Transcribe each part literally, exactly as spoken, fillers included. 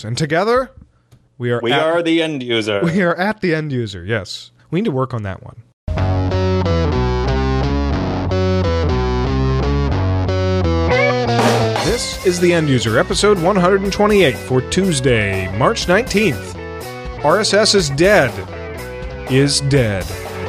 And together, we are We at, are the end user. We are at the end user, yes. We need to work on that one. This is the End User, episode one hundred twenty-eight for Tuesday, March nineteenth. R S S is dead. Is dead.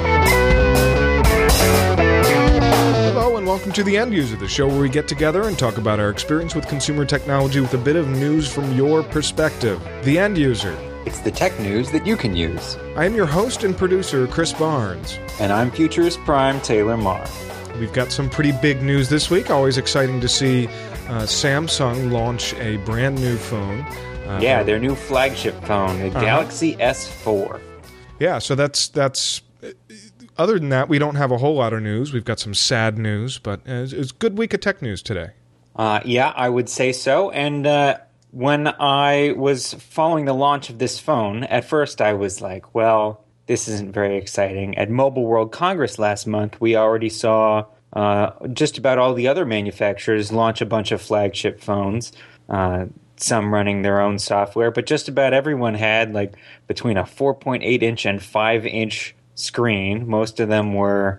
Hello and welcome to the End User, the show where we get together and talk about our experience with consumer technology with a bit of news from your perspective. The End User. It's the tech news that you can use. I am your host and producer, Chris Barnes. And I'm Futurist Prime Taylor Marr. We've got some pretty big news this week. Always exciting to see uh, Samsung launch a brand new phone. Uh, yeah, their new flagship phone, the uh-huh. Galaxy S four. Yeah, so that's that's. Other than that, we don't have a whole lot of news. We've got some sad news, but it's, it's a good week of tech news today. Uh, yeah, I would say so. And uh, when I was following the launch of this phone, at first I was like, well, this isn't very exciting. At Mobile World Congress last month, we already saw uh, just about all the other manufacturers launch a bunch of flagship phones, uh, some running their own software, but just about everyone had like between a four point eight inch and five inch screen. Most of them were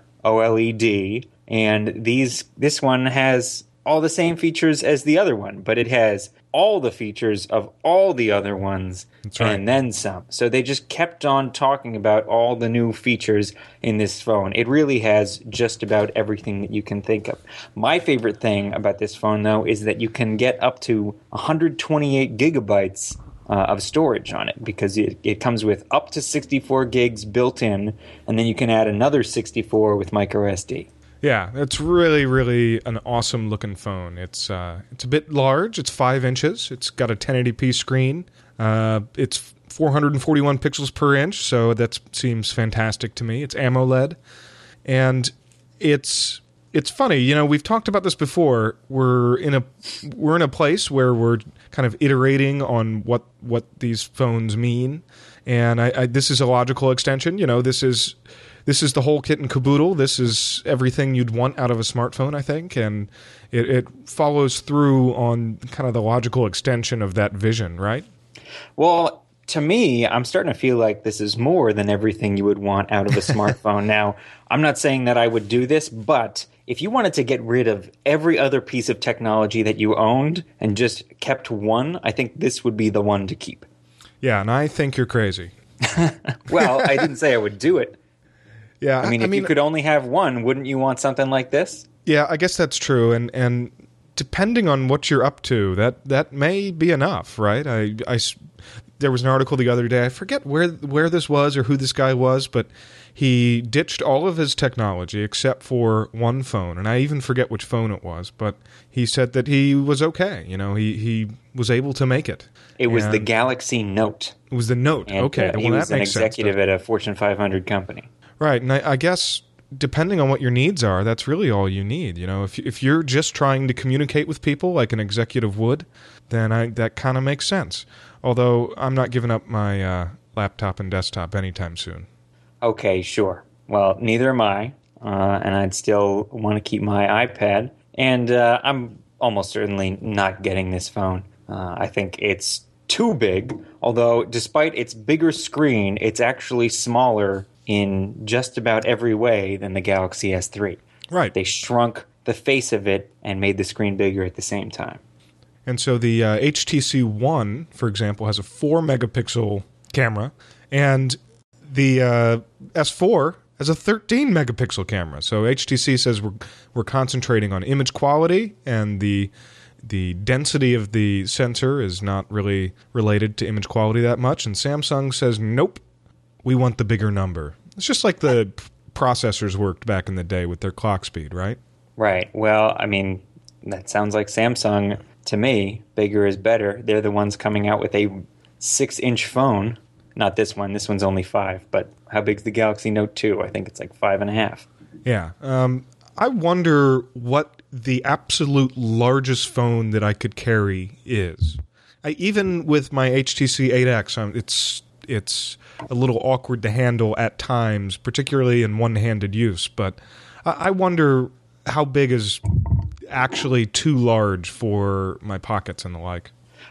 OLED, and these this one has all the same features as the other one, but it has all the features of all the other ones. That's right. And then some. So they just kept on talking about all the new features in this phone. It really has just about everything that you can think of. My favorite thing about this phone, though, is that you can get up to one hundred twenty-eight gigabytes Uh, of storage on it, because it, it comes with up to sixty-four gigs built in, and then you can add another sixty-four with micro S D. Yeah, it's really, really an awesome looking phone. It's uh, it's a bit large. It's five inches. It's got a ten eighty p screen. Uh, it's four hundred forty-one pixels per inch, so that seems fantastic to me. It's AMOLED, and it's it's funny. You know, we've talked about this before. We're in a we're in a place where we're kind of iterating on what what these phones mean, and I, I, this is a logical extension. You know, this is this is the whole kit and caboodle. This is everything you'd want out of a smartphone, I think, and it, it follows through on kind of the logical extension of that vision, right? Well, to me, I'm starting to feel like this is more than everything you would want out of a smartphone. Now, I'm not saying that I would do this, but if you wanted to get rid of every other piece of technology that you owned and just kept one, I think this would be the one to keep. Yeah, and I think you're crazy. Well, I didn't say I would do it. Yeah, I mean, I if mean, you could only have one, wouldn't you want something like this? Yeah, I guess that's true, and and depending on what you're up to, that that may be enough, right? I, I, there was an article the other day, I forget where where this was or who this guy was, but he ditched all of his technology except for one phone, and I even forget which phone it was, but he said that he was okay. You know, he, he was able to make it. It was and the Galaxy Note. It was the Note, and, okay. Uh, well, he was that an makes executive sense, at a Fortune five hundred company. Right, and I, I guess depending on what your needs are, that's really all you need. You know, if if you're just trying to communicate with people like an executive would, then I, that kind of makes sense. Although I'm not giving up my uh, laptop and desktop anytime soon. Okay, sure. Well, neither am I, uh, and I'd still want to keep my iPad. And uh, I'm almost certainly not getting this phone. Uh, I think it's too big, although despite its bigger screen, it's actually smaller in just about every way than the Galaxy S three. Right. They shrunk the face of it and made the screen bigger at the same time. And so the uh, H T C One, for example, has a four megapixel camera, and the uh, S four has a thirteen megapixel camera. So H T C says we're we're concentrating on image quality, and the the density of the sensor is not really related to image quality that much. And Samsung says, nope, we want the bigger number. It's just like the processors worked back in the day with their clock speed, right? Right. Well, I mean, that sounds like Samsung to me. Bigger is better. They're the ones coming out with a six-inch phone. Not this one. This one's only five. But how big's the Galaxy Note two? I think it's like five and a half. Yeah. Um, I wonder what the absolute largest phone that I could carry is. I, even with my H T C eight X, um, it's it's a little awkward to handle at times, particularly in one-handed use. But I, I wonder how big is actually too large for my pockets and the like.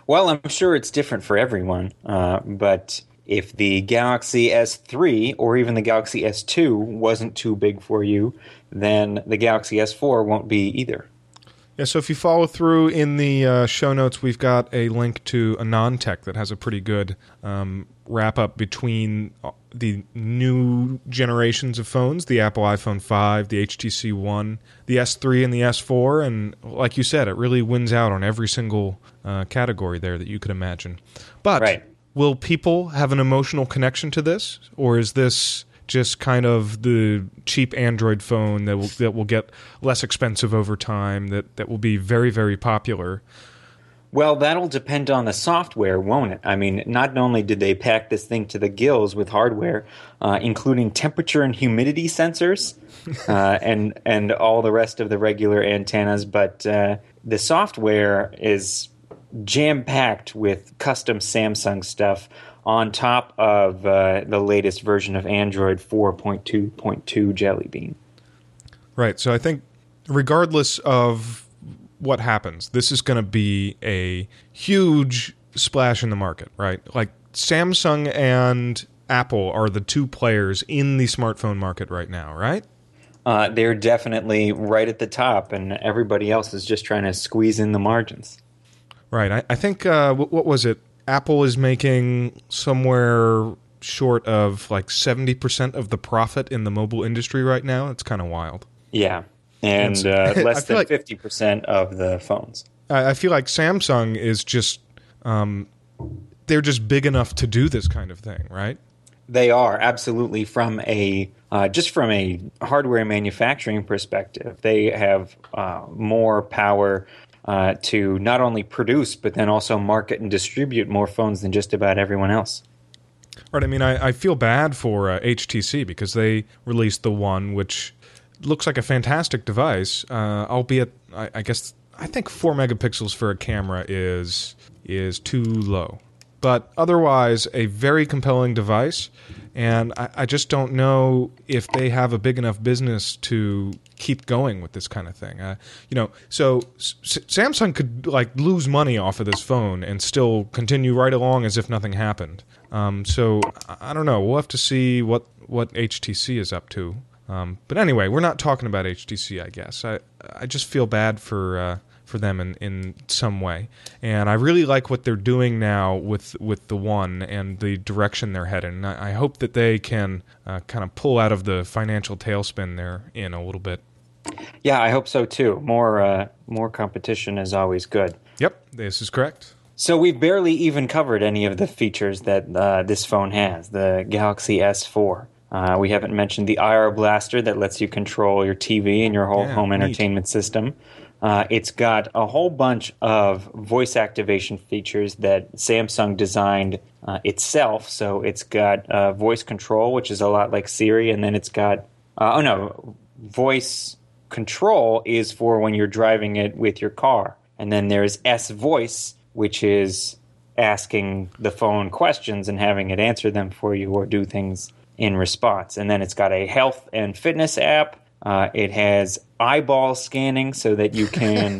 Well, I'm sure it's different for everyone, uh, but if the Galaxy S three or even the Galaxy S two wasn't too big for you, then the Galaxy S four won't be either. Yeah, so if you follow through in the uh, show notes, we've got a link to AnonTech that has a pretty good um, wrap-up between the new generations of phones, the Apple iPhone five, the H T C One, the S three, and the S four, and like you said, it really wins out on every single uh, category there that you could imagine. But right. Will people have an emotional connection to this, or is this just kind of the cheap Android phone that will that will get less expensive over time, that, that will be very, very popular? Well, that'll depend on the software, won't it? I mean, not only did they pack this thing to the gills with hardware, uh, including temperature and humidity sensors, uh, and and all the rest of the regular antennas, but uh, the software is jam-packed with custom Samsung stuff on top of uh, the latest version of Android four point two point two Jelly Bean. Right. So I think regardless of what happens, this is going to be a huge splash in the market, right? Like Samsung and Apple are the two players in the smartphone market right now, right? Uh, they're definitely right at the top, and everybody else is just trying to squeeze in the margins. Right. I, I think, uh, what, what was it? Apple is making somewhere short of like seventy percent of the profit in the mobile industry right now. It's kind of wild. Yeah. And uh, less than like, fifty percent of the phones. I, I feel like Samsung is just, um, they're just big enough to do this kind of thing, right? They are, absolutely. From a uh, just from a hardware manufacturing perspective, they have uh, more power Uh, to not only produce, but then also market and distribute more phones than just about everyone else. Right. I mean, I, I feel bad for uh, H T C because they released the One, which looks like a fantastic device, uh, albeit, I, I guess, I think four megapixels for a camera is is too low. But otherwise, a very compelling device, and I, I just don't know if they have a big enough business to keep going with this kind of thing. Uh, you know, so S- Samsung could like lose money off of this phone and still continue right along as if nothing happened. Um, so I, I don't know. We'll have to see what what H T C is up to. Um, but anyway, we're not talking about H T C, I guess. I I just feel bad for. Uh, for them in, in some way. And I really like what they're doing now with with the One and the direction they're heading. And I, I hope that they can uh, kind of pull out of the financial tailspin they're in a little bit. Yeah, I hope so too. More uh, more competition is always good. Yep, this is correct. So we've barely even covered any of the features that uh, this phone has, the Galaxy S four. Uh, we haven't mentioned the I R Blaster that lets you control your T V and your whole yeah, home neat. entertainment system. Uh, it's got a whole bunch of voice activation features that Samsung designed uh, itself. So it's got uh, voice control, which is a lot like Siri, and then it's got uh, oh no, voice control is for when you're driving it with your car, and then there's S Voice, which is asking the phone questions and having it answer them for you or do things in response. And then it's got a health and fitness app. Uh, it has eyeball scanning so that you can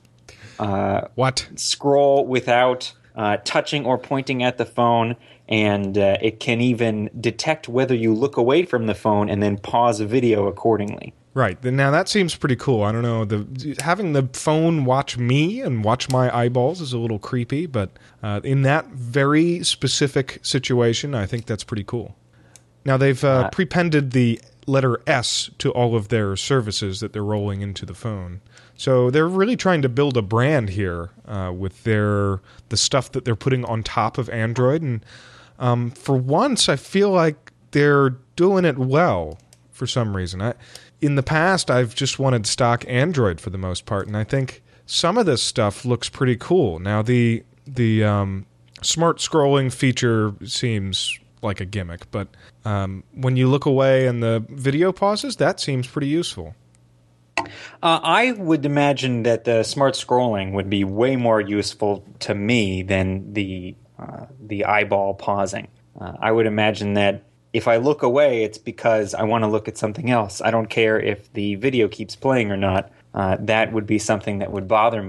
uh, what scroll without uh, touching or pointing at the phone, and uh, it can even detect whether you look away from the phone and then pause a video accordingly. Right. Now that seems pretty cool. I don't know. The having the phone watch me and watch my eyeballs is a little creepy, but uh, in that very specific situation, I think that's pretty cool. Now they've uh, uh, prepended the letter S to all of their services that they're rolling into the phone. So they're really trying to build a brand here uh, with their the stuff that they're putting on top of Android. And um, for once, I feel like they're doing it well for some reason. I, in the past, I've just wanted stock Android for the most part, and I think some of this stuff looks pretty cool. Now, the the um, smart scrolling feature seems like a gimmick, but um, when you look away and the video pauses, that seems pretty useful. Uh, I would imagine that the smart scrolling would be way more useful to me than the uh, the eyeball pausing. Uh, I would imagine that if I look away, it's because I want to look at something else. I don't care if the video keeps playing or not. Uh, that would be something that would bother me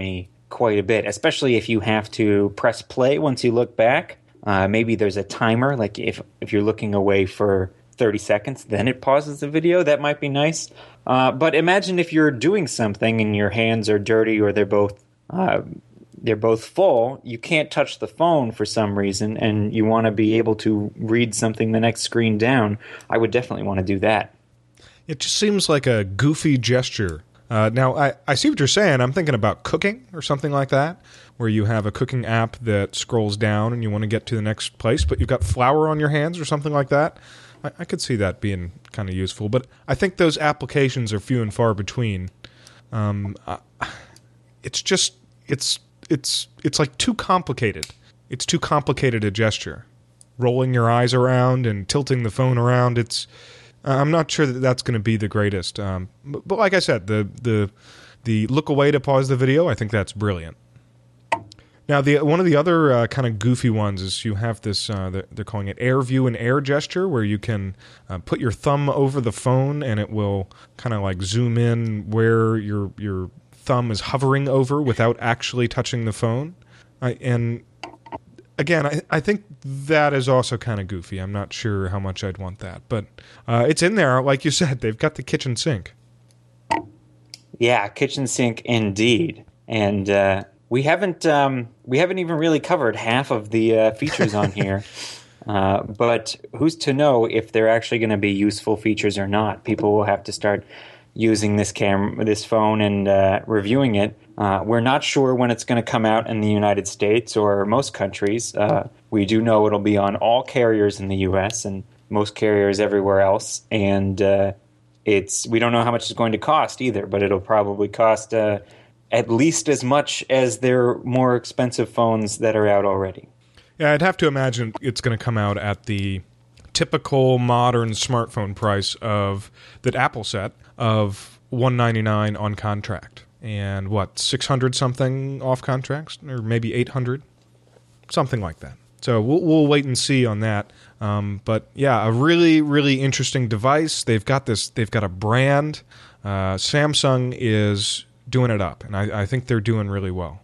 quite a bit, especially if you have to press play once you look back. Uh, maybe there's a timer, like if, if you're looking away for thirty seconds, then it pauses the video. That might be nice. Uh, but imagine if you're doing something and your hands are dirty or they're both uh, they're both full. You can't touch the phone for some reason, and you want to be able to read something the next screen down. I would definitely want to do that. It just seems like a goofy gesture. Uh, now, I, I see what you're saying. I'm thinking about cooking or something like that, where you have a cooking app that scrolls down and you want to get to the next place, but you've got flour on your hands or something like that. I, I could see that being kind of useful, but I think those applications are few and far between. Um, uh, it's just it's it's it's like too complicated. It's too complicated a gesture. Rolling your eyes around and tilting the phone around. It's I'm not sure that that's going to be the greatest. Um, but, but like I said, the the the look away to pause the video, I think that's brilliant. Now, the one of the other uh, kind of goofy ones is you have this, uh, they're, they're calling it Air View and Air Gesture, where you can uh, put your thumb over the phone and it will kind of like zoom in where your your thumb is hovering over without actually touching the phone. I, and again, I, I think that is also kind of goofy. I'm not sure how much I'd want that. But uh, it's in there. Like you said, they've got the kitchen sink. Yeah, kitchen sink indeed. And uh, we haven't um, we haven't even really covered half of the uh, features on here. Uh, but who's to know if they're actually going to be useful features or not? People will have to start using this camera, this phone, and uh, reviewing it. Uh, we're not sure when it's going to come out in the United States or most countries. Uh, we do know it'll be on all carriers in the U S and most carriers everywhere else. And uh, it's we don't know how much it's going to cost either, but it'll probably cost uh, at least as much as their more expensive phones that are out already. Yeah, I'd have to imagine it's going to come out at the typical modern smartphone price of that Apple set of one hundred ninety-nine dollars on contract. And what, six hundred something off contracts, or maybe eight hundred, something like that. So we'll, we'll wait and see on that. Um, but yeah, a really, really interesting device. They've got this. They've got a brand. Uh, Samsung is doing it up, and I, I think they're doing really well.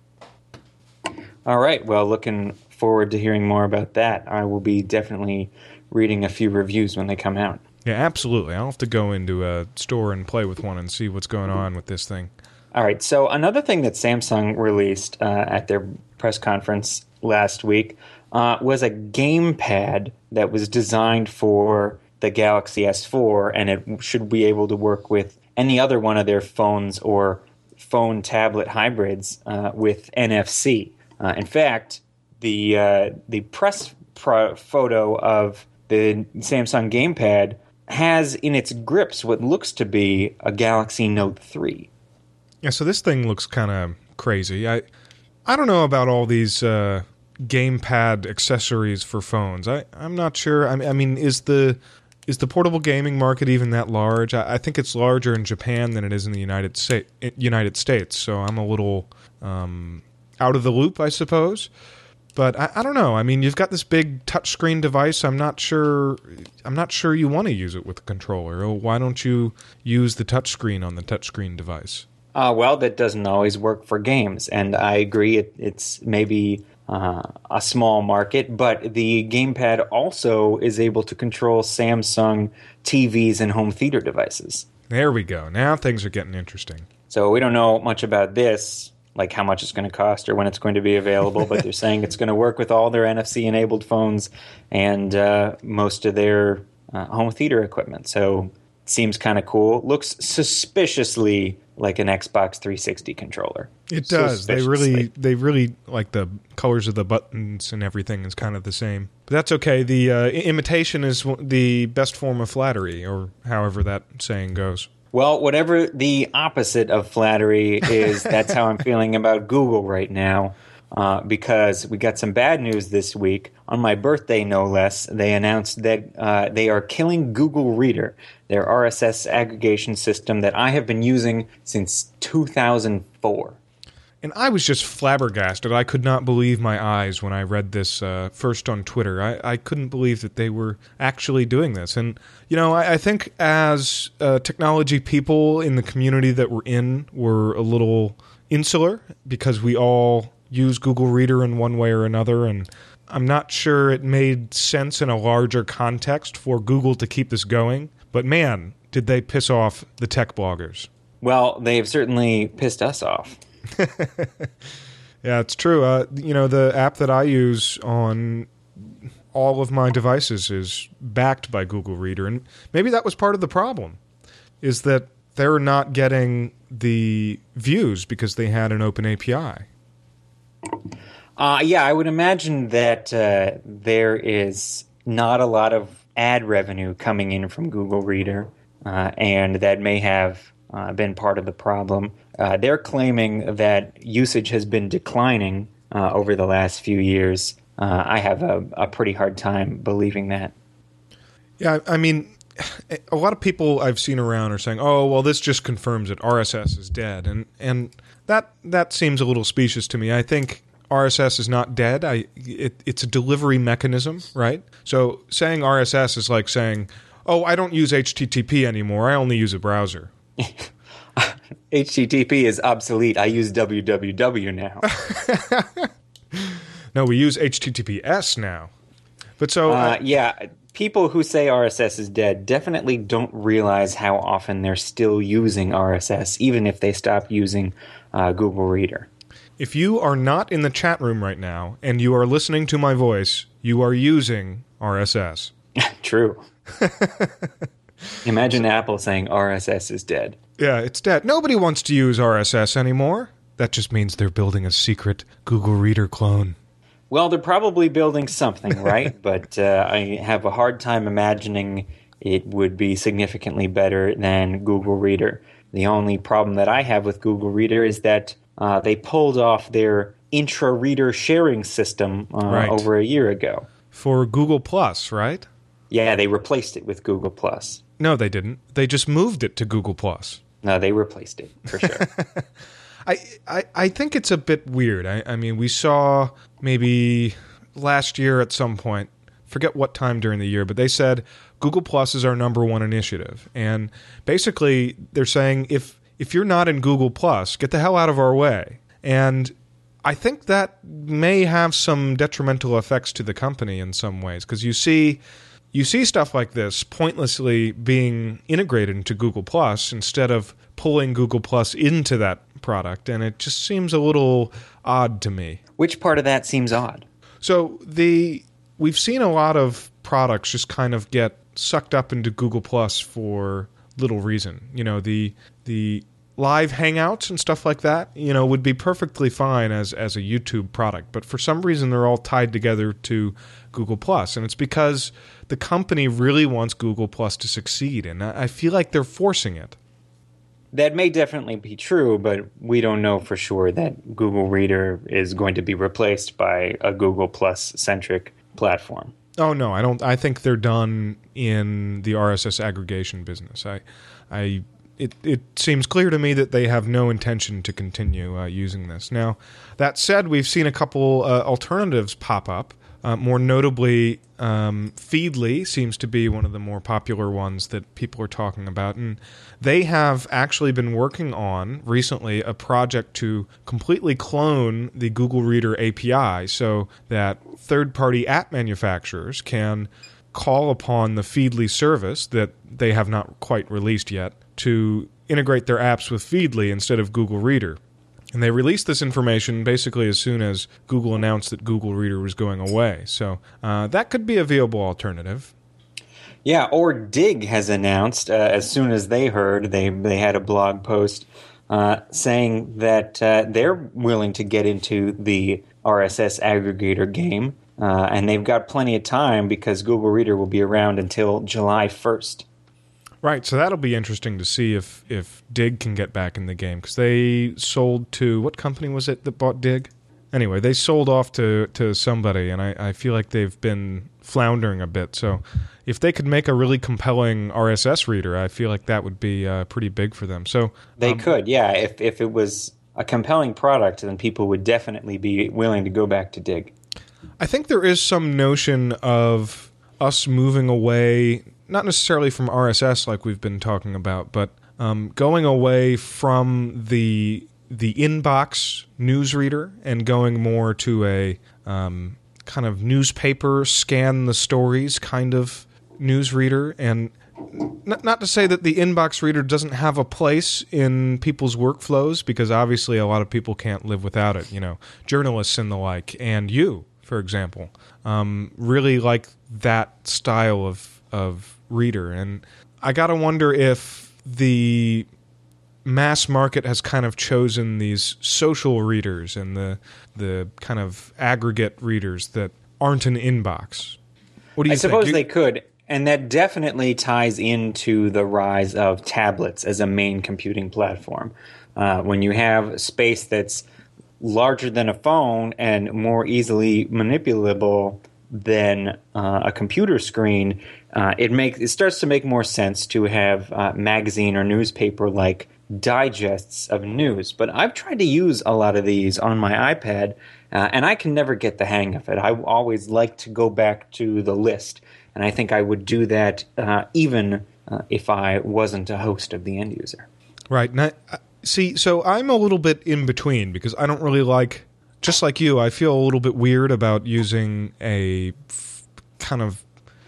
All right. Well, looking forward to hearing more about that. I will be definitely reading a few reviews when they come out. Yeah, absolutely. I'll have to go into a store and play with one and see what's going on with this thing. All right. So another thing that Samsung released uh, at their press conference last week uh, was a gamepad that was designed for the Galaxy S four, and it should be able to work with any other one of their phones or phone tablet hybrids uh, with N F C. Uh, in fact, the uh, the press pro- photo of the Samsung gamepad has in its grips what looks to be a Galaxy Note three. Yeah, so this thing looks kind of crazy. I I don't know about all these uh, gamepad accessories for phones. I, I'm not sure. I mean, I mean, is the is the portable gaming market even that large? I, I think it's larger in Japan than it is in the United States. United States. So I'm a little um, out of the loop, I suppose. But I, I don't know. I mean, you've got this big touchscreen device. I'm not sure. I'm not sure you want to use it with a controller. Oh, why don't you use the touchscreen on the touchscreen device? Uh, well, that doesn't always work for games, and I agree. It, it's maybe uh, a small market, but the gamepad also is able to control Samsung T Vs and home theater devices. There we go. Now things are getting interesting. So we don't know much about this, like how much it's going to cost or when it's going to be available, but they're saying it's going to work with all their N F C-enabled phones and uh, most of their uh, home theater equipment. So it seems kind of cool. Looks suspiciously like an Xbox three sixty controller. It does. They really, they really like the colors of the buttons and everything is kind of the same. But that's okay. The uh, imitation is the best form of flattery, or however that saying goes. Well, whatever the opposite of flattery is, that's how I'm feeling about Google right now, uh, because we got some bad news this week. On my birthday, no less, they announced that uh, they are killing Google Reader, their R S S aggregation system that I have been using since two thousand four. And I was just flabbergasted. I could not believe my eyes when I read this uh, first on Twitter. I, I couldn't believe that they were actually doing this. And, you know, I, I think as uh, technology people in the community that we're in were a little insular because we all use Google Reader in one way or another, and I'm not sure it made sense in a larger context for Google to keep this going. But man, did they piss off the tech bloggers. Well, they've certainly pissed us off. Yeah, it's true. Uh, you know, the app that I use on all of my devices is backed by Google Reader, and maybe that was part of the problem, is that they're not getting the views because they had an open A P I. Uh, yeah, I would imagine that uh, there is not a lot of ad revenue coming in from Google Reader, uh, and that may have uh, been part of the problem. Uh, they're claiming that usage has been declining uh, over the last few years. Uh, I have a, a pretty hard time believing that. Yeah, I mean, a lot of people I've seen around are saying, "Oh, well, this just confirms that R S S is dead," and and that that seems a little specious to me. I think R S S is not dead. I it, it's a delivery mechanism, right? So saying R S S is like saying, "Oh, I don't use H T T P anymore. I only use a browser." H T T P is obsolete. I use W W W now. No, we use H T T P S now. But so... Uh, uh, yeah, people who say R S S is dead definitely don't realize how often they're still using R S S, even if they stop using uh, Google Reader. If you are not in the chat room right now and you are listening to my voice, you are using R S S. True. Imagine Apple saying R S S is dead. Yeah, it's dead. Nobody wants to use R S S anymore. That just means they're building a secret Google Reader clone. Well, they're probably building something, right? But uh, I have a hard time imagining it would be significantly better than Google Reader. The only problem that I have with Google Reader is that uh, they pulled off their intra-reader sharing system uh, right. over a year ago. For Google Plus, right? Yeah, they replaced it with Google Plus. No, they didn't. They just moved it to Google Plus. No, they replaced it, for sure. I, I, I think it's a bit weird. I, I mean, we saw maybe last year at some point, forget what time during the year, but they said Google Plus is our number one initiative. And basically, they're saying if if you're not in Google Plus, get the hell out of our way. And I think that may have some detrimental effects to the company in some ways, because you see... You see stuff like this pointlessly being integrated into Google Plus instead of pulling Google Plus into that product, and it just seems a little odd to me. Which part of that seems odd? So the we've seen a lot of products just kind of get sucked up into Google Plus for little reason. You know, the the live hangouts and stuff like that, you know, would be perfectly fine as as a YouTube product, but for some reason they're all tied together to Google Plus, and it's because the company really wants Google Plus to succeed, and I feel like they're forcing it. That may definitely be true, but we don't know for sure that Google Reader is going to be replaced by a Google Plus-centric platform. Oh no, I don't. I think they're done in the R S S aggregation business. I, I, it it seems clear to me that they have no intention to continue uh, using this. Now, that said, we've seen a couple uh, alternatives pop up. Uh, more notably, um, Feedly seems to be one of the more popular ones that people are talking about. And they have actually been working on, recently, a project to completely clone the Google Reader A P I so that third-party app manufacturers can call upon the Feedly service that they have not quite released yet to integrate their apps with Feedly instead of Google Reader. And they released this information basically as soon as Google announced that Google Reader was going away. So uh, that could be a viable alternative. Yeah, or Dig has announced, uh, as soon as they heard, they, they had a blog post uh, saying that uh, they're willing to get into the R S S aggregator game. Uh, and they've got plenty of time because Google Reader will be around until July first. Right, so that'll be interesting to see if, if Dig can get back in the game, because they sold to, what company was it that bought Dig? Anyway, they sold off to, to somebody, and I, I feel like they've been floundering a bit. So if they could make a really compelling R S S reader, I feel like that would be uh, pretty big for them. So They um, could, yeah. If, if it was a compelling product, then people would definitely be willing to go back to Dig. I think there is some notion of us moving away, not necessarily from R S S like we've been talking about, but um, going away from the the inbox newsreader and going more to a um, kind of newspaper, scan the stories kind of newsreader. And not, not to say that the inbox reader doesn't have a place in people's workflows, because obviously a lot of people can't live without it. You know, journalists and the like, and you, for example, um, really like that style of of reader. And I gotta wonder if the mass market has kind of chosen these social readers and the the kind of aggregate readers that aren't an inbox. What do you I think? suppose You- they could, and that definitely ties into the rise of tablets as a main computing platform. Uh, when you have space that's larger than a phone and more easily manipulable than uh, a computer screen, uh, it makes it starts to make more sense to have uh, magazine or newspaper like digests of news. But I've tried to use a lot of these on my iPad, uh, and I can never get the hang of it. I always like to go back to the list, and I think I would do that uh, even uh, if I wasn't a host of the end user. Right. Now, see, so I'm a little bit in between, because I don't really like, just like you, I feel a little bit weird about using a f- kind of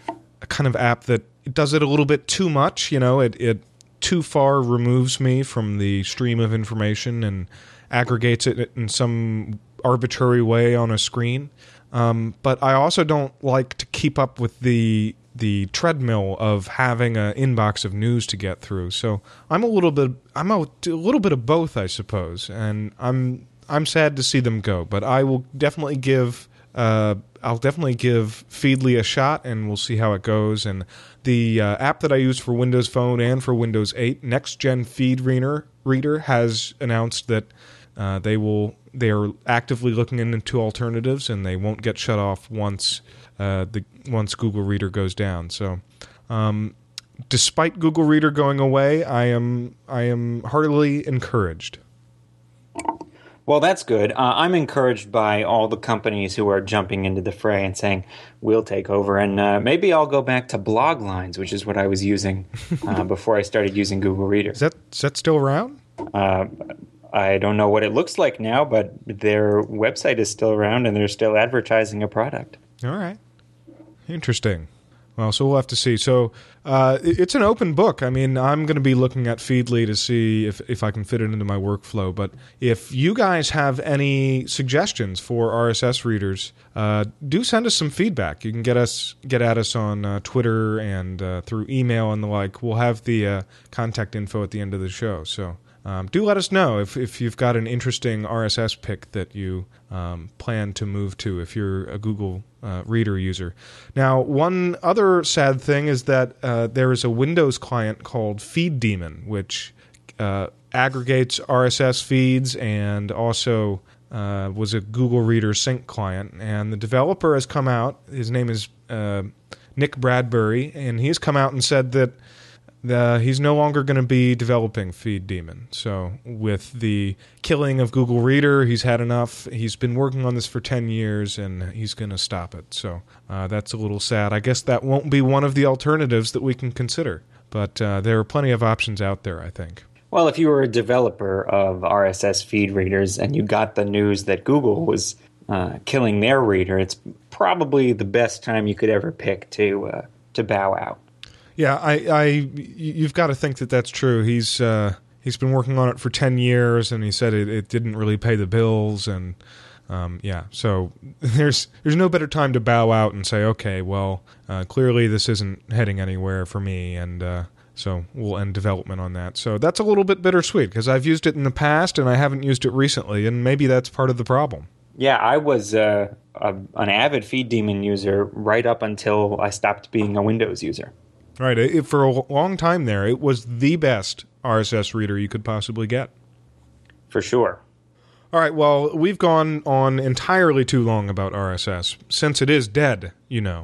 a kind of app that does it a little bit too much. You know, it it too far removes me from the stream of information and aggregates it in some arbitrary way on a screen. Um, but I also don't like to keep up with the the treadmill of having an inbox of news to get through. So I'm a little bit I'm a, a little bit of both, I suppose, and I'm I'm sad to see them go. But I will definitely give uh, I'll definitely give Feedly a shot, and we'll see how it goes. And the uh, app that I use for Windows Phone and for Windows eight, Next Gen Feed Reader, Reader has announced that uh, they will they are actively looking into alternatives, and they won't get shut off once uh, the once Google Reader goes down. So, um, despite Google Reader going away, I am I am heartily encouraged. Well, that's good. Uh, I'm encouraged by all the companies who are jumping into the fray and saying, we'll take over. And uh, maybe I'll go back to blog lines, which is what I was using uh, before I started using Google Reader. Is that is that still around? Uh, I don't know what it looks like now, but their website is still around and they're still advertising a product. All right. Interesting. Well, so we'll have to see. So uh, it's an open book. I mean, I'm going to be looking at Feedly to see if, if I can fit it into my workflow. But if you guys have any suggestions for R S S readers, uh, do send us some feedback. You can get us get at us on uh, Twitter and uh, through email and the like. We'll have the uh, contact info at the end of the show. So um, do let us know if, if you've got an interesting R S S pick that you um, plan to move to if you're a Google Uh, Reader user. Now, one other sad thing is that uh, there is a Windows client called FeedDemon, which uh, aggregates R S S feeds and also uh, was a Google Reader sync client. And the developer has come out, his name is uh, Nick Bradbury, and he's come out and said that The, he's no longer going to be developing FeedDemon. So with the killing of Google Reader, he's had enough. He's been working on this for ten years, and he's going to stop it. So uh, that's a little sad. I guess that won't be one of the alternatives that we can consider. But uh, there are plenty of options out there, I think. Well, if you were a developer of R S S feed readers and you got the news that Google was uh, killing their reader, it's probably the best time you could ever pick to uh, to bow out. Yeah, I, I, you've got to think that that's true. He's uh, he's been working on it for ten years, and he said it, it didn't really pay the bills, and um, yeah, so there's there's no better time to bow out and say, okay, well, uh, clearly this isn't heading anywhere for me, and uh, so we'll end development on that. So that's a little bit bittersweet because I've used it in the past and I haven't used it recently, and maybe that's part of the problem. Yeah, I was uh, a, an avid FeedDemon user right up until I stopped being a Windows user. Right. It, for a long time there, it was the best R S S reader you could possibly get. For sure. All right. Well, we've gone on entirely too long about R S S, since it is dead, you know.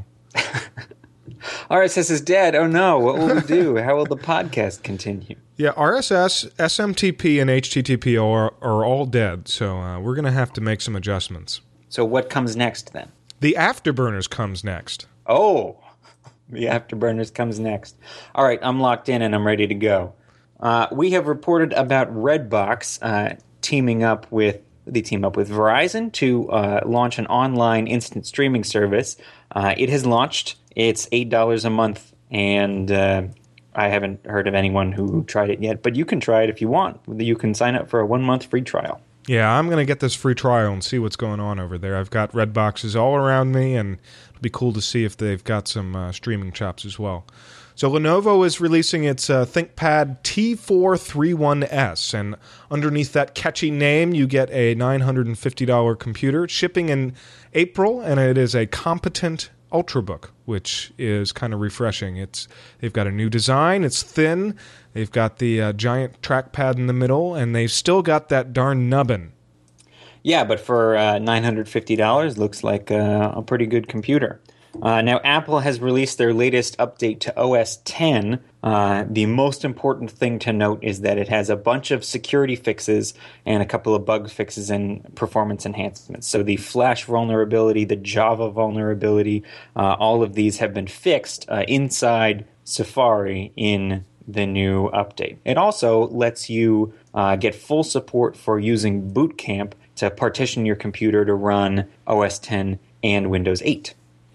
R S S is dead. Oh, no. What will we do? How will the podcast continue? Yeah, R S S, S M T P, and H T T P are, are all dead, so uh, we're going to have to make some adjustments. So what comes next, then? The Afterburners comes next. Oh, the Afterburners comes next. All right, I'm locked in and I'm ready to go. Uh, we have reported about Redbox uh, teaming up with they team up with Verizon to uh, launch an online instant streaming service. Uh, it has launched. It's eight dollars a month, and uh, I haven't heard of anyone who tried it yet. But you can try it if you want. You can sign up for a one month free trial. Yeah, I'm going to get this free trial and see what's going on over there. I've got red boxes all around me, and it'll be cool to see if they've got some uh, streaming chops as well. So Lenovo is releasing its uh, ThinkPad T four thirty-one S, and underneath that catchy name, you get a nine hundred fifty dollars computer. It's shipping in April, and it is a competent Ultrabook, which is kind of refreshing. It's they've got a new design. It's thin. They've got the uh, giant trackpad in the middle, and they've still got that darn nubbin. Yeah, but for uh, nine hundred fifty dollars, looks like uh, a pretty good computer. Uh, now, Apple has released their latest update to O S ten. Uh, the most important thing to note is that it has a bunch of security fixes and a couple of bug fixes and performance enhancements. So the Flash vulnerability, the Java vulnerability, uh, all of these have been fixed uh, inside Safari in the new update. It also lets you uh, get full support for using Boot Camp to partition your computer to run O S ten and Windows eight.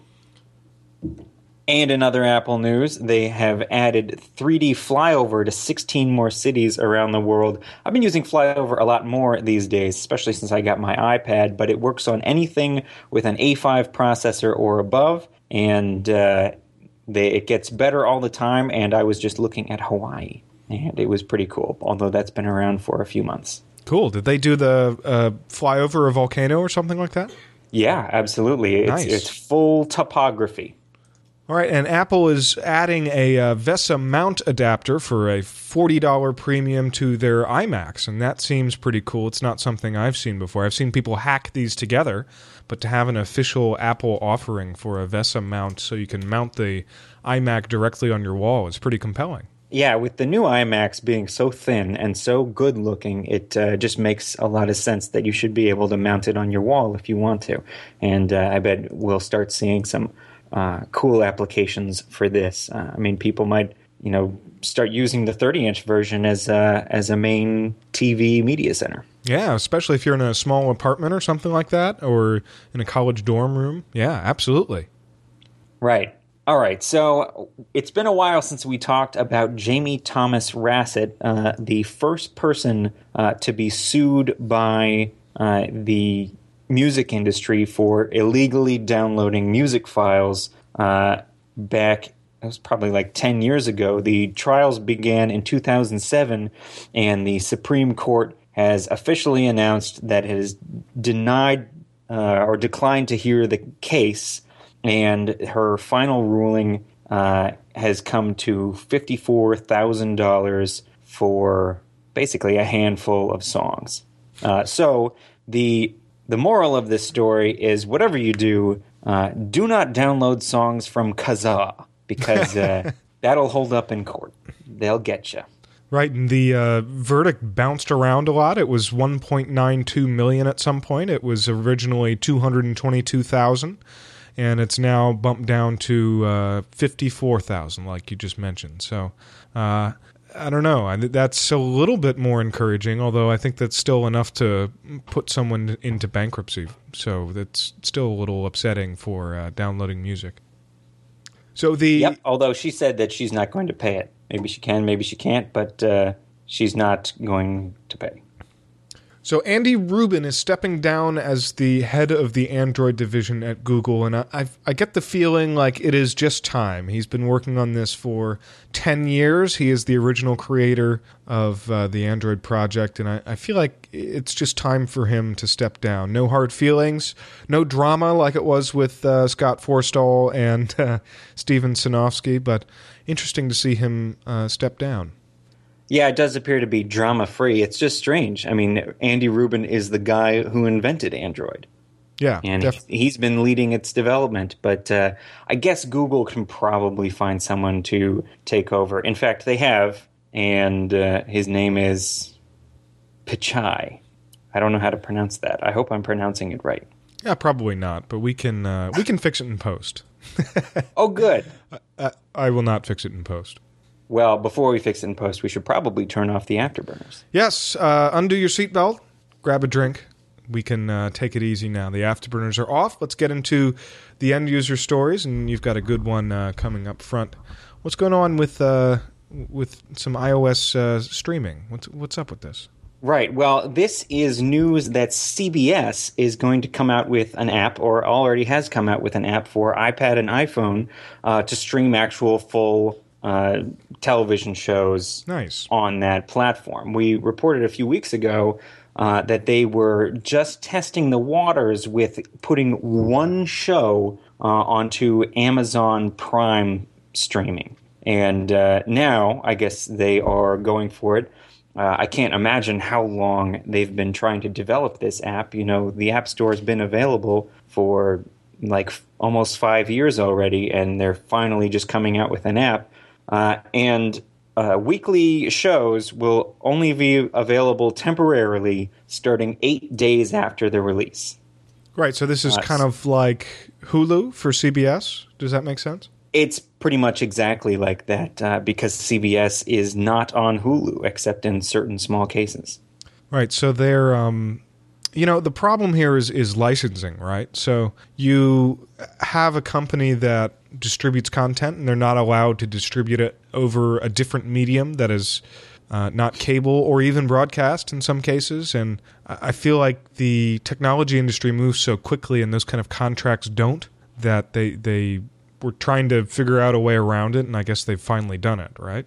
And in other Apple news, they have added three D Flyover to sixteen more cities around the world. I've been using Flyover a lot more these days, especially since I got my iPad, but it works on anything with an A five processor or above, and uh, they, it gets better all the time, and I was just looking at Hawaii, and it was pretty cool, although that's been around for a few months. Cool. Did they do the uh, flyover a volcano or something like that? Yeah, absolutely. It's, Nice. it's full topography. All right, and Apple is adding a uh, VESA mount adapter for a forty dollars premium to their iMacs, and that seems pretty cool. It's not something I've seen before. I've seen people hack these together, but to have an official Apple offering for a VESA mount so you can mount the iMac directly on your wall is pretty compelling. Yeah, with the new iMacs being so thin and so good looking, it uh, just makes a lot of sense that you should be able to mount it on your wall if you want to. And uh, I bet we'll start seeing some Uh, cool applications for this. Uh, I mean, people might, you know, start using the thirty-inch version as a, as a main T V media center. Yeah, especially if you're in a small apartment or something like that, or in a college dorm room. Yeah, absolutely. Right. All right. So it's been a while since we talked about Jamie Thomas Rassett, uh, the first person uh, to be sued by uh, the music industry for illegally downloading music files uh, back, it was probably like ten years ago. The trials began in two thousand seven, and the Supreme Court has officially announced that it has denied uh, or declined to hear the case, and her final ruling uh, has come to fifty-four thousand dollars for basically a handful of songs. Uh, so the The moral of this story is whatever you do, uh, do not download songs from Kazaa, because uh, that'll hold up in court. They'll get you. Right, and the uh, verdict bounced around a lot. It was one point nine two million dollars at some point. It was originally two hundred twenty-two thousand dollars, and it's now bumped down to uh, fifty-four thousand dollars, like you just mentioned. So, uh, I don't know. I, that's a little bit more encouraging, although I think that's still enough to put someone into bankruptcy. So that's still a little upsetting for uh, downloading music. So the Yep, although she said that she's not going to pay it. Maybe she can, maybe she can't, but uh, she's not going to pay. So Andy Rubin is stepping down as the head of the Android division at Google, and I, I've, I get the feeling like it is just time. He's been working on this for ten years. He is the original creator of uh, the Android project, and I, I feel like it's just time for him to step down. No hard feelings, no drama like it was with uh, Scott Forstall and uh, Steven Sinofsky, but interesting to see him uh, step down. Yeah, it does appear to be drama-free. It's just strange. I mean, Andy Rubin is the guy who invented Android. Yeah, and def- he's been leading its development. But uh, I guess Google can probably find someone to take over. In fact, they have, and uh, his name is Pichai. I don't know how to pronounce that. I hope I'm pronouncing it right. Yeah, probably not, but we can uh, we can fix it in post. Oh, good. I, I will not fix it in post. Well, before we fix it in post, we should probably turn off the afterburners. Yes, uh, undo your seatbelt, grab a drink. We can uh, take it easy now. The afterburners are off. Let's get into the end user stories, and you've got a good one uh, coming up front. What's going on with uh, with some iOS uh, streaming? What's what's up with this? Right. Well, this is news that C B S is going to come out with an app, or already has come out with an app for iPad and iPhone uh, to stream actual full uh, television shows nice. on that platform. We reported a few weeks ago Uh, that they were just testing the waters with putting one show uh, onto Amazon Prime streaming. And uh, now, I guess they are going for it. Uh, I can't imagine how long they've been trying to develop this app. You know, the App Store has been available for like f- almost five years already, and they're finally just coming out with an app. Uh, and Uh, weekly shows will only be available temporarily starting eight days after the release. Right, so this is Uh, kind of like Hulu for C B S. Does that make sense? It's pretty much exactly like that uh, because C B S is not on Hulu except in certain small cases. Right, so they're, um, you know, the problem here is, is licensing, right? So you have a company that distributes content, and they're not allowed to distribute it over a different medium that is uh, not cable or even broadcast in some cases. And I feel like the technology industry moves so quickly, and those kind of contracts don't, that they they were trying to figure out a way around it, and I guess they've finally done it, right?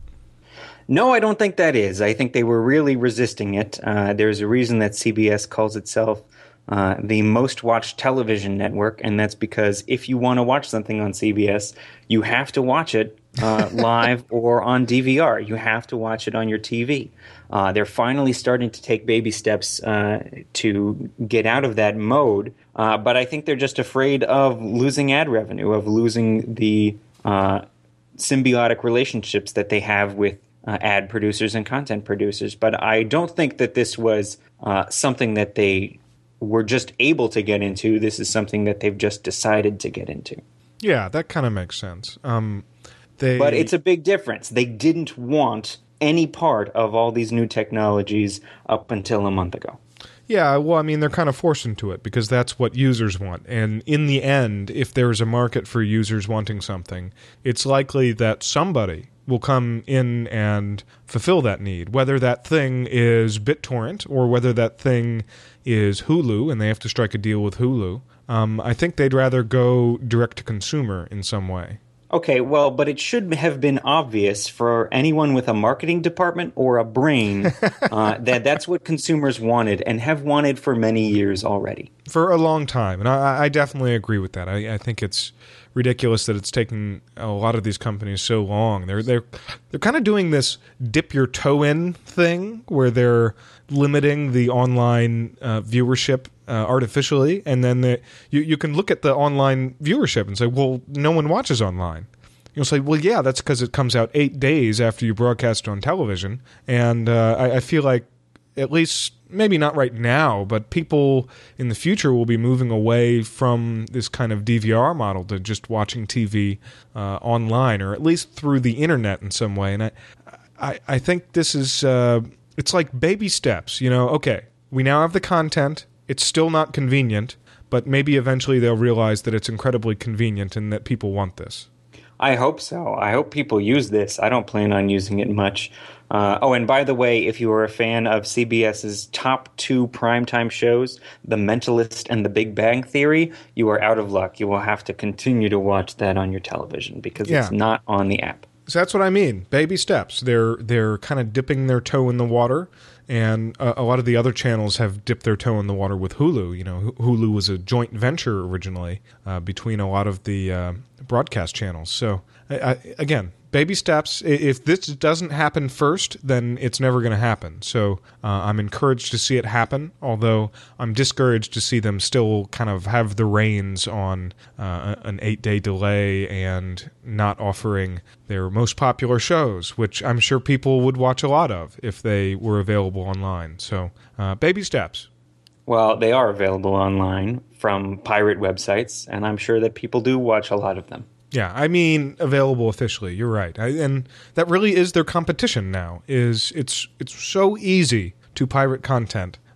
No, I don't think that is. I think they were really resisting it. Uh, there's a reason that C B S calls itself uh, the most watched television network, and that's because if you want to watch something on C B S, you have to watch it uh, live or on D V R. You have to watch it on your T V. Uh, they're finally starting to take baby steps uh, to get out of that mode, uh, but I think they're just afraid of losing ad revenue, of losing the uh, symbiotic relationships that they have with Uh, ad producers and content producers. But I don't think that this was uh, something that they were just able to get into. This is something that they've just decided to get into. Yeah, that kind of makes sense. Um, they... But it's a big difference. They didn't want any part of all these new technologies up until a month ago. Yeah, well, I mean, they're kind of forced into it because that's what users want. And in the end, if there's a market for users wanting something, it's likely that somebody will come in and fulfill that need, whether that thing is BitTorrent or whether that thing is Hulu and they have to strike a deal with Hulu. Um, I think they'd rather go direct to consumer in some way. Okay, well, but it should have been obvious for anyone with a marketing department or a brain uh, that that's what consumers wanted and have wanted for many years already. For a long time, and I, I definitely agree with that. I, I think it's ridiculous that it's taken a lot of these companies so long. They're they're they're kind of doing this dip your toe in thing where they're limiting the online uh, viewership uh, artificially, and then the, you you can look at the online viewership and say, well, no one watches online. You'll say, well, yeah, that's because it comes out eight days after you broadcast on television, and uh, I, I feel like at least maybe not right now, but people in the future will be moving away from this kind of D V R model to just watching T V uh, online, or at least through the internet in some way. And I, I, I think this is uh, it's like baby steps. You know, okay, we now have the content. It's still not convenient, but maybe eventually they'll realize that it's incredibly convenient and that people want this. I hope so. I hope people use this. I don't plan on using it much. Uh, oh, and by the way, if you are a fan of CBS's top two primetime shows, The Mentalist and The Big Bang Theory, you are out of luck. You will have to continue to watch that on your television because Yeah. it's not on the app. So that's what I mean. Baby steps. They're they're kind of dipping their toe in the water, and a, a lot of the other channels have dipped their toe in the water with Hulu. You know, Hulu was a joint venture originally uh, between a lot of the uh, broadcast channels. So I, I, again, baby steps. If this doesn't happen first, then it's never going to happen. So uh, I'm encouraged to see it happen, although I'm discouraged to see them still kind of have the reins on uh, an eight-day delay and not offering their most popular shows, which I'm sure people would watch a lot of if they were available online. So uh, baby steps. Well, they are available online from pirate websites, and I'm sure that people do watch a lot of them. Yeah, I mean available officially. You're right, I, and that really is their competition now. Is it's it's so easy to pirate content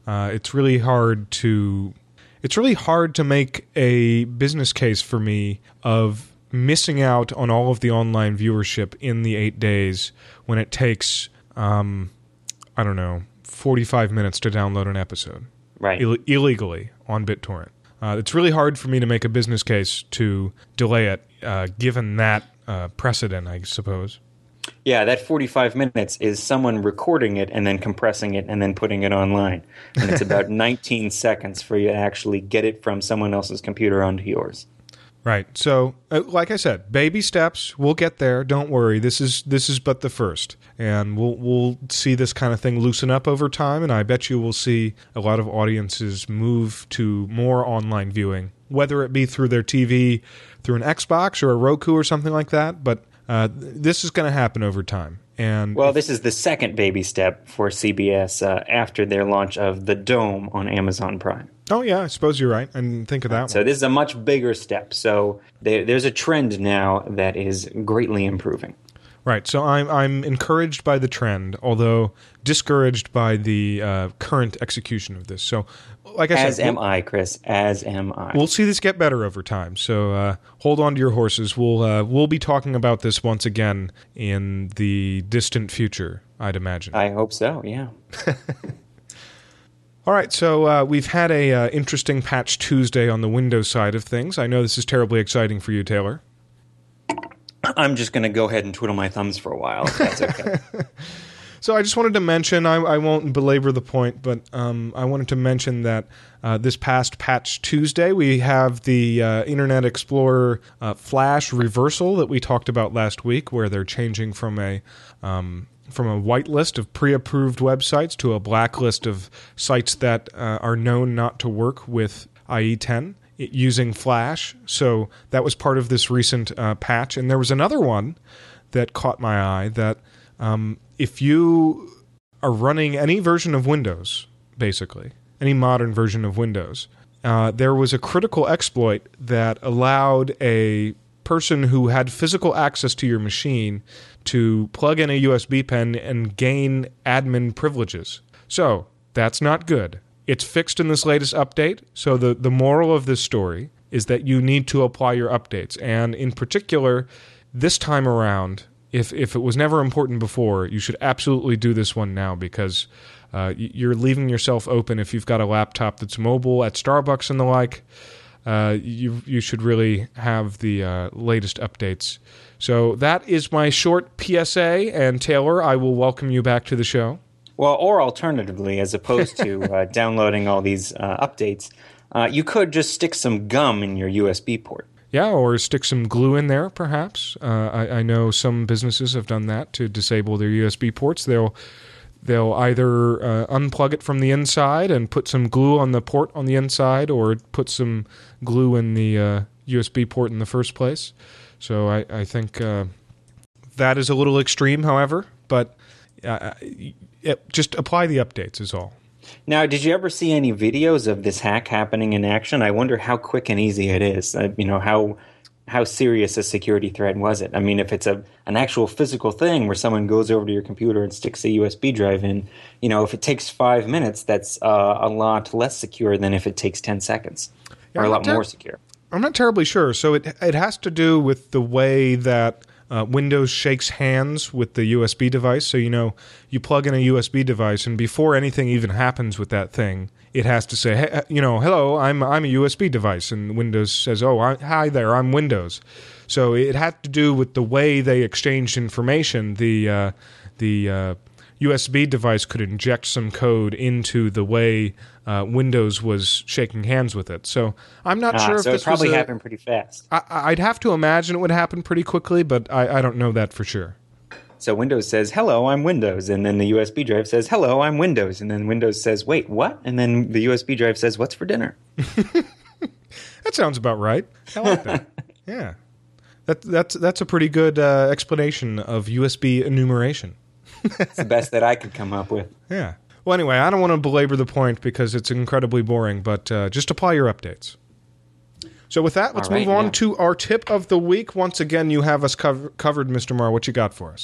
Uh, it's really hard to it's really hard to make a business case for me of missing out on all of the online viewership in the eight days when it takes, um, I don't know, forty-five minutes to download an episode. Right. Ill- illegally on BitTorrent. Uh, it's really hard for me to make a business case to delay it, uh, given that uh, precedent, I suppose. Yeah, that forty-five minutes is someone recording it and then compressing it and then putting it online. And it's about nineteen seconds for you to actually get it from someone else's computer onto yours. Right. So, uh, like I said, baby steps. We'll get there. Don't worry. This is this is but the first, and we'll we'll see this kind of thing loosen up over time. And I bet you we'll see a lot of audiences move to more online viewing, whether it be through their T V, through an Xbox or a Roku or something like that. But uh, this is going to happen over time. And well, this is the second baby step for C B S uh, after their launch of The Dome on Amazon Prime. Oh, yeah, I suppose you're right. I didn't think of that so one. So this is a much bigger step. So there, there's a trend now that is greatly improving. Right. So I'm I'm encouraged by the trend, although discouraged by the uh, current execution of this. So, like I As said, am we'll, I, Chris. As am I. We'll see this get better over time. So uh, hold on to your horses. We'll uh, we'll be talking about this once again in the distant future, I'd imagine. I hope so. Yeah. All right, so uh, we've had a uh, interesting Patch Tuesday on the Windows side of things. I know this is terribly exciting for you, Taylor. I'm just going to go ahead and twiddle my thumbs for a while, if that's okay. So I just wanted to mention, I, I won't belabor the point, but um, I wanted to mention that uh, this past Patch Tuesday, we have the uh, Internet Explorer uh, Flash reversal that we talked about last week, where they're changing from a... Um, from a whitelist of pre-approved websites to a blacklist of sites that uh, are known not to work with I E ten using Flash. So that was part of this recent uh, patch. And there was another one that caught my eye that um, if you are running any version of Windows, basically, any modern version of Windows, uh, there was a critical exploit that allowed a person who had physical access to your machine to plug in a U S B pen and gain admin privileges. So that's not good. It's fixed in this latest update. So the, the moral of this story is that you need to apply your updates. And in particular, this time around, if, if it was never important before, you should absolutely do this one now, because uh, you're leaving yourself open if you've got a laptop that's mobile at Starbucks and the like. Uh, you you should really have the uh, latest updates. So that is my short P S A, and Taylor, I will welcome you back to the show. Well, or alternatively, as opposed to uh, downloading all these uh, updates, uh, you could just stick some gum in your U S B port. Yeah, or stick some glue in there, perhaps. Uh, I, I know some businesses have done that to disable their U S B ports. They'll They'll either uh, unplug it from the inside and put some glue on the port on the inside, or put some glue in the uh, U S B port in the first place. So I, I think uh, that is a little extreme, however, but uh, it, just apply the updates is all. Now, did you ever see any videos of this hack happening in action? I wonder how quick and easy it is. Uh, you know, how how serious a security threat was it? I mean, if it's a an actual physical thing where someone goes over to your computer and sticks a U S B drive in, you know, if it takes five minutes, that's uh, a lot less secure than if it takes ten seconds, yeah, or a lot ter- more secure. I'm not terribly sure. So it it has to do with the way that uh, Windows shakes hands with the U S B device. So, you know, you plug in a U S B device, and before anything even happens with that thing, it has to say, hey, you know, hello, I'm I'm a U S B device, and Windows says, oh, I, hi there, I'm Windows. So it had to do with the way they exchanged information. The uh, the uh, U S B device could inject some code into the way uh, Windows was shaking hands with it. So I'm not ah, sure if so this it probably was a, happened pretty fast. I, I'd have to imagine it would happen pretty quickly, but I, I don't know that for sure. So Windows says, hello, I'm Windows. And then the U S B drive says, hello, I'm Windows. And then Windows says, wait, what? And then the U S B drive says, what's for dinner? That sounds about right. I like that. Yeah. That, that's, that's a pretty good uh, explanation of U S B enumeration. It's the best that I could come up with. Yeah. Well, anyway, I don't want to belabor the point because it's incredibly boring, but uh, just apply your updates. So with that, let's All right, move on yeah. to our tip of the week. Once again, you have us cover- covered, Mister Marr. What you got for us?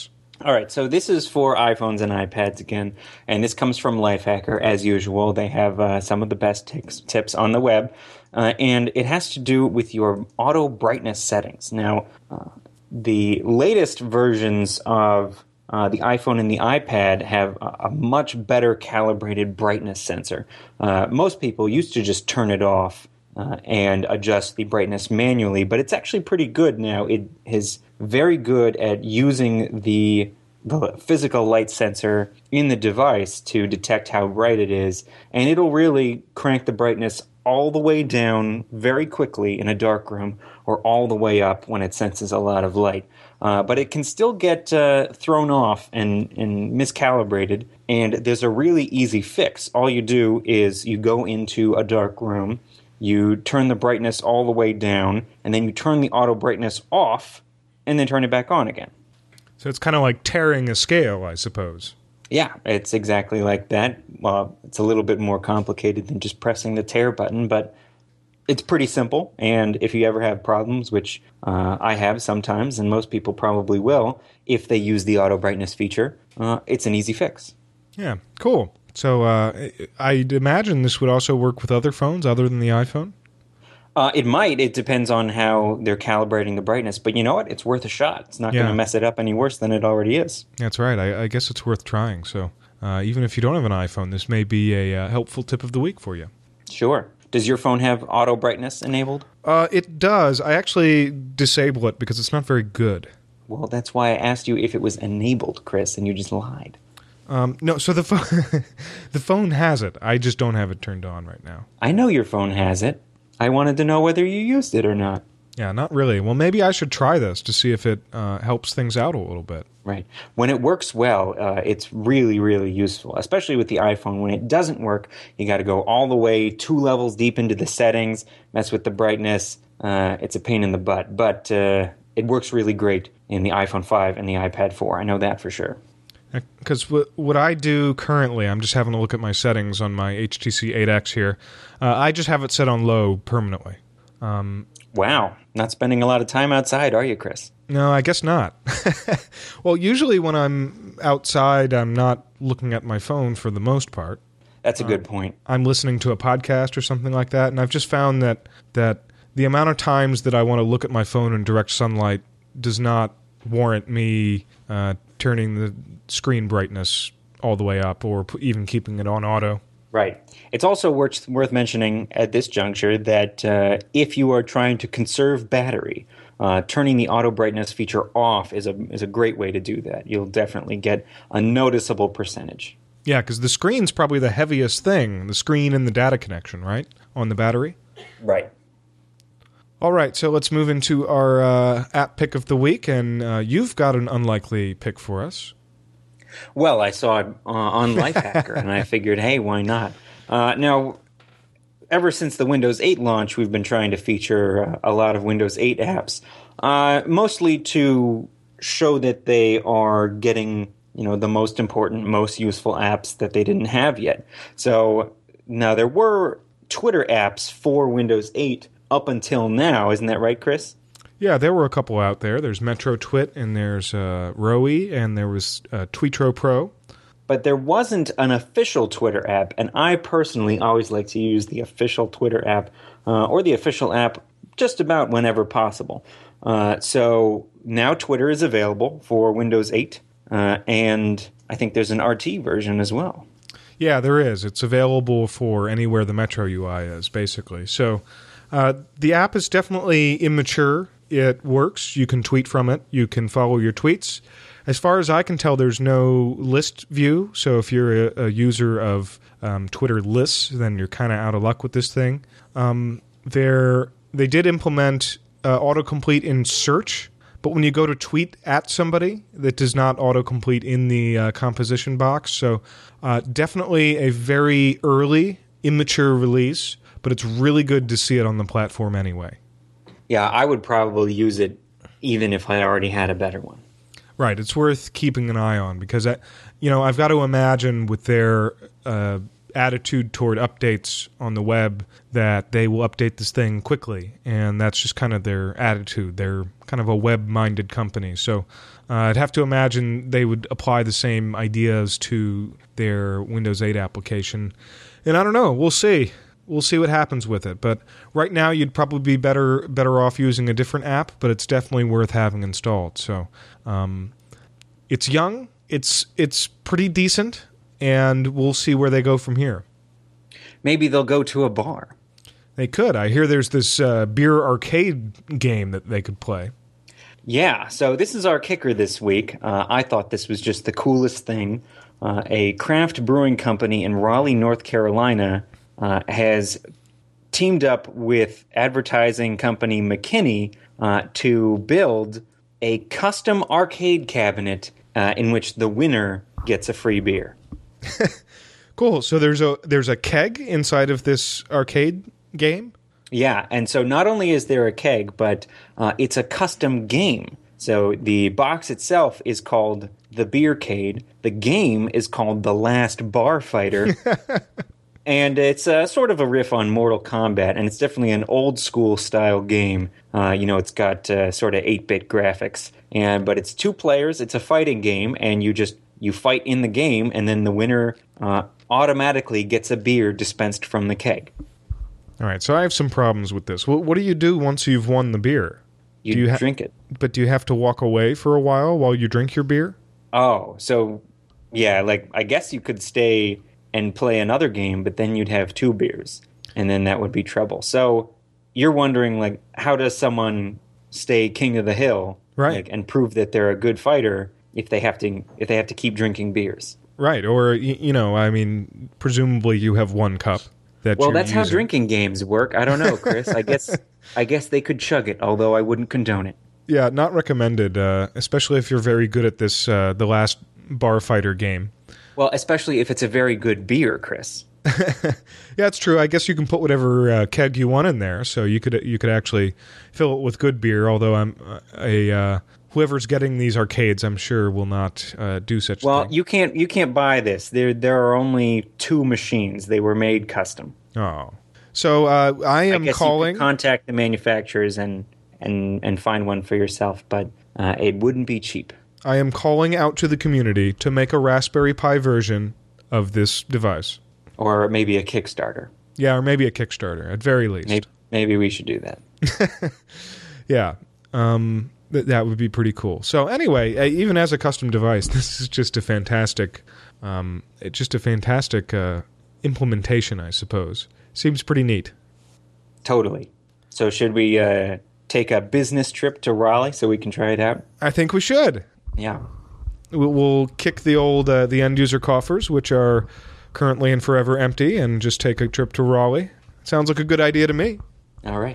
All right, so this is for iPhones and iPads again, and this comes from Lifehacker, as usual. They have uh, some of the best tips, tips on the web, uh, and it has to do with your auto brightness settings. Now, uh, the latest versions of uh, the iPhone and the iPad have a, a much better calibrated brightness sensor. Uh, most people used to just turn it off uh, and adjust the brightness manually, but it's actually pretty good now. It is very good at using the the physical light sensor in the device to detect how bright it is, and it'll really crank the brightness all the way down very quickly in a dark room or all the way up when it senses a lot of light. Uh, but it can still get uh, thrown off and, and miscalibrated, and there's a really easy fix. All you do is you go into a dark room, you turn the brightness all the way down, and then you turn the auto brightness off, and then turn it back on again. So it's kind of like tearing a scale, I suppose. Yeah, it's exactly like that. Well, it's a little bit more complicated than just pressing the tear button, but it's pretty simple. And if you ever have problems, which uh, I have sometimes, and most people probably will, if they use the auto brightness feature, uh, it's an easy fix. Yeah, cool. So uh, I'd imagine this would also work with other phones other than the iPhone? Uh, it might. It depends on how they're calibrating the brightness. But you know what? It's worth a shot. It's not Yeah. going to mess it up any worse than it already is. That's right. I, I guess it's worth trying. So uh, even if you don't have an iPhone, this may be a uh, helpful tip of the week for you. Sure. Does your phone have auto brightness enabled? Uh, it does. I actually disable it because it's not very good. Well, that's why I asked you if it was enabled, Chris, and you just lied. Um, no, so the, pho- the phone has it. I just don't have it turned on right now. I know your phone has it. I wanted to know whether you used it or not. Yeah, not really. Well, maybe I should try this to see if it uh, helps things out a little bit. Right. When it works well, uh, it's really, really useful, especially with the iPhone. When it doesn't work, you got to go all the way two levels deep into the settings, mess with the brightness. Uh, it's a pain in the butt, but uh, it works really great in the iPhone five and the iPad four. I know that for sure. Because what, what I do currently, I'm just having a look at my settings on my H T C eight X here. Uh, I just have it set on low permanently. Um, Wow. Not spending a lot of time outside, are you, Chris? no, I guess not. Well, usually when I'm outside, I'm not looking at my phone for the most part. That's a good point. I'm listening to a podcast or something like that, and I've just found that that the amount of times that I want to look at my phone in direct sunlight does not warrant me uh, turning the screen brightness all the way up or p- even keeping it on auto. Right. It's also worth, worth mentioning at this juncture that uh, if you are trying to conserve battery, uh, turning the auto brightness feature off is a is a great way to do that. You'll definitely get a noticeable percentage. Yeah, because the screen's probably the heaviest thing, the screen and the data connection, right, on the battery? Right. All right, so let's move into our uh, app pick of the week, and uh, you've got an unlikely pick for us. Well, I saw it uh, on Lifehacker, and I figured, hey, why not? Uh, now, ever since the Windows eight launch, we've been trying to feature uh, a lot of Windows eight apps, uh, mostly to show that they are getting, you know, the most important, most useful apps that they didn't have yet. So now there were Twitter apps for Windows eight up until now. Isn't that right, Chris? Yeah, there were a couple out there. There's Metro Twit, and there's uh, Rowie, and there was uh, Tweetro Pro. But there wasn't an official Twitter app, and I personally always like to use the official Twitter app uh, or the official app just about whenever possible. Uh, so now Twitter is available for Windows eight, uh, and I think there's an R T version as well. Yeah, there is. It's available for anywhere the Metro U I is, basically. So uh, the app is definitely immature. It works. You can tweet from it. You can follow your tweets. As far as I can tell, there's no list view. So if you're a, a user of um, Twitter lists, then you're kind of out of luck with this thing. Um, they're, they did implement uh, autocomplete in search, but when you go to tweet at somebody, that does not autocomplete in the uh, composition box. So uh, definitely a very early, immature release, but it's really good to see it on the platform anyway. Yeah, I would probably use it even if I already had a better one. Right, it's worth keeping an eye on because, I, you know, I've got to imagine with their uh, attitude toward updates on the web that they will update this thing quickly, and that's just kind of their attitude. They're kind of a web-minded company, so uh, I'd have to imagine they would apply the same ideas to their Windows eight application. And I don't know, we'll see. We'll see what happens with it. But right now, you'd probably be better better off using a different app, but it's definitely worth having installed. So um, it's young, it's it's pretty decent, and we'll see where they go from here. Maybe they'll go to a bar. They could. I hear there's this uh, beer arcade game that they could play. Yeah, so this is our kicker this week. Uh, I thought this was just the coolest thing. Uh, a craft brewing company in Raleigh, North Carolina, uh, has teamed up with advertising company McKinney uh, to build a custom arcade cabinet uh, in which the winner gets a free beer. Cool. So there's a there's a keg inside of this arcade game? Yeah, and so not only is there a keg, but uh, it's a custom game. So the box itself is called the Beercade. The game is called The Last Bar Fighter. And it's uh, sort of a riff on Mortal Kombat, and it's definitely an old-school style game. Uh, you know, it's got uh, sort of eight-bit graphics, and but it's two players. It's a fighting game, and you just you fight in the game, and then the winner uh, automatically gets a beer dispensed from the keg. All right, so I have some problems with this. What, what do you do once you've won the beer? You, do you ha- drink it. But do you have to walk away for a while while you drink your beer? Oh, so yeah, like I guess you could stay and play another game, but then you'd have two beers, and then that would be trouble. So you're wondering, like, how does someone stay king of the hill, right, like, and prove that they're a good fighter if they have to if they have to keep drinking beers? Right, or you know, I mean, presumably you have one cup that. Well, you're that's using. how drinking games work. I don't know, Chris. I guess I guess they could chug it, although I wouldn't condone it. Yeah, not recommended, uh, especially if you're very good at this, uh, the Last Bar Fighter game. Well, especially if it's a very good beer, Chris. Yeah, it's true. I guess you can put whatever uh, keg you want in there, so you could you could actually fill it with good beer. Although I'm uh, a uh, whoever's getting these arcades, I'm sure will not uh, do such. Well, a thing. you can't you can't buy this. There there are only two machines. They were made custom. Oh, so uh, I am I guess calling. You could contact the manufacturers and and and find one for yourself, but uh, it wouldn't be cheap. I am calling out to the community to make a Raspberry Pi version of this device. Or maybe a Kickstarter. Yeah, or maybe a Kickstarter, at very least. Maybe, maybe we should do that. Yeah, um, th- that would be pretty cool. So anyway, uh, even as a custom device, this is just a fantastic, um, it's just a fantastic uh, implementation, I suppose. Seems pretty neat. Totally. So should we uh, take a business trip to Raleigh so we can try it out? I think we should. Yeah. We'll, we'll kick the old uh, the end user coffers, which are currently and forever empty, and just take a trip to Raleigh. Sounds like a good idea to me. All right.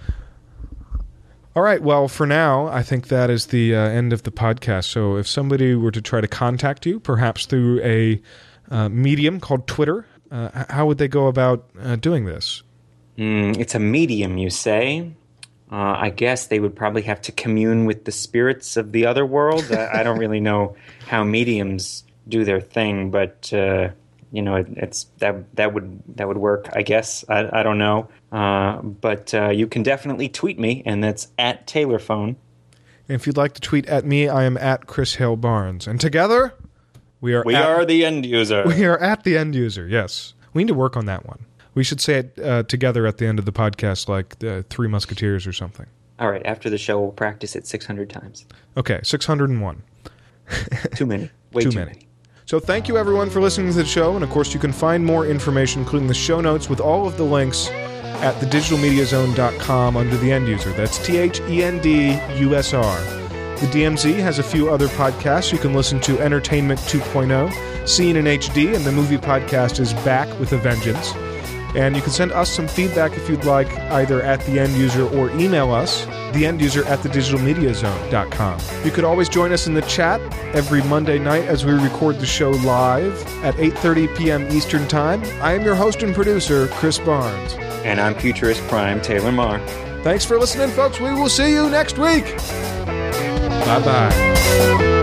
All right. Well, for now, I think that is the uh, end of the podcast. So if somebody were to try to contact you, perhaps through a uh, medium called Twitter, uh, how would they go about uh, doing this? Mm, it's a medium, you say? Uh, I guess they would probably have to commune with the spirits of the other world. I, I don't really know how mediums do their thing, but uh, you know, it, it's that that would that would work. I guess I, I don't know, uh, but uh, you can definitely tweet me, and that's at TaylorPhone. And if you'd like to tweet at me, I am at Chris Hale Barnes, and together we are we at, are the end user. We are at the end user. Yes, we need to work on that one. We should say it uh, together at the end of the podcast, like the Three Musketeers or something. All right. After the show, we'll practice it six hundred times. Okay, six hundred one. Too many. Way too, too many. many. So thank you, everyone, for listening to the show. And, of course, you can find more information, including the show notes with all of the links at the digital media zone dot com under the end user. That's T H E N D U S R. The D M Z has a few other podcasts. You can listen to Entertainment two point oh, Seen in H D, and the movie podcast is back with a vengeance. And you can send us some feedback if you'd like, either at the end user or email us, the end user at the digital media zone dot com. You could always join us in the chat every Monday night as we record the show live at eight thirty p.m. Eastern Time. I am your host and producer, Chris Barnes. And I'm Futurist Prime, Taylor Marr. Thanks for listening, folks. We will see you next week. Bye-bye.